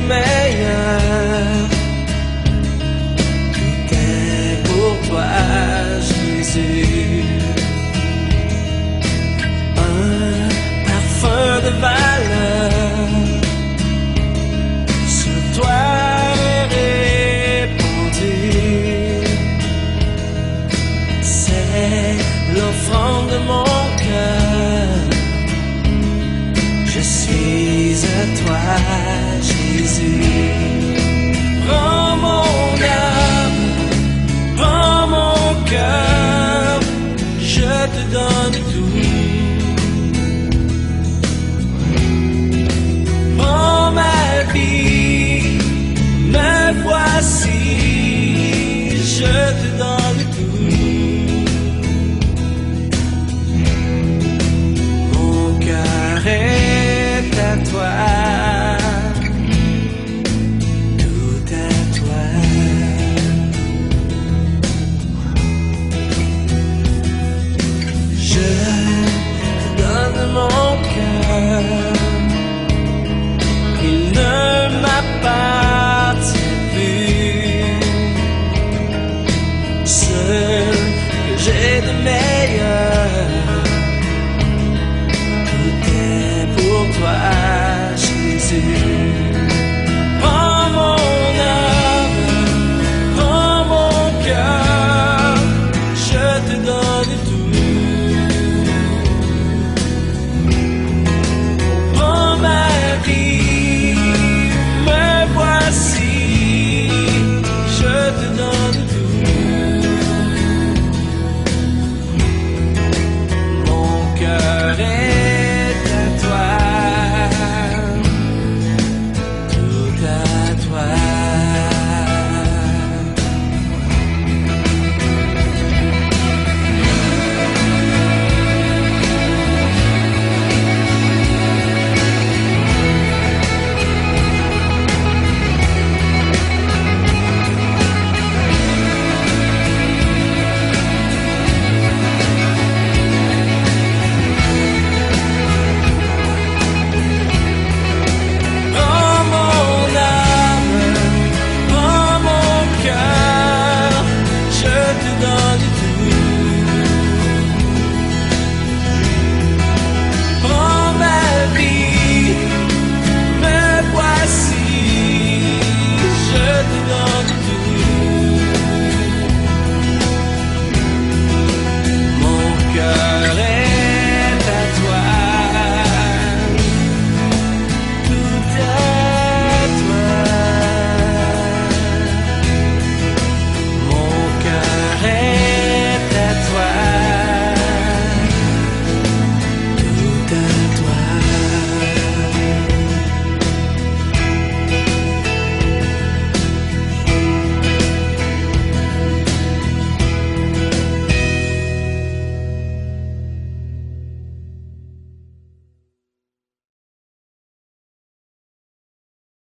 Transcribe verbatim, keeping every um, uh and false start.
meilleur. Tout est pour toi, Jésus. Un parfum de valeur sur toi est répandu. C'est l'offrande de mon cœur. Je suis à toi, Jésus. Prends mon âme, prends mon cœur, je te donne tout. Prends ma vie, me voici, je te donne tout. Mon cœur est à toi. Mon cœur, il ne m'appartient plus. Seul que j'ai de meilleur, tout est pour toi, Jésus. Prends mon âme, prends mon cœur, je te donne.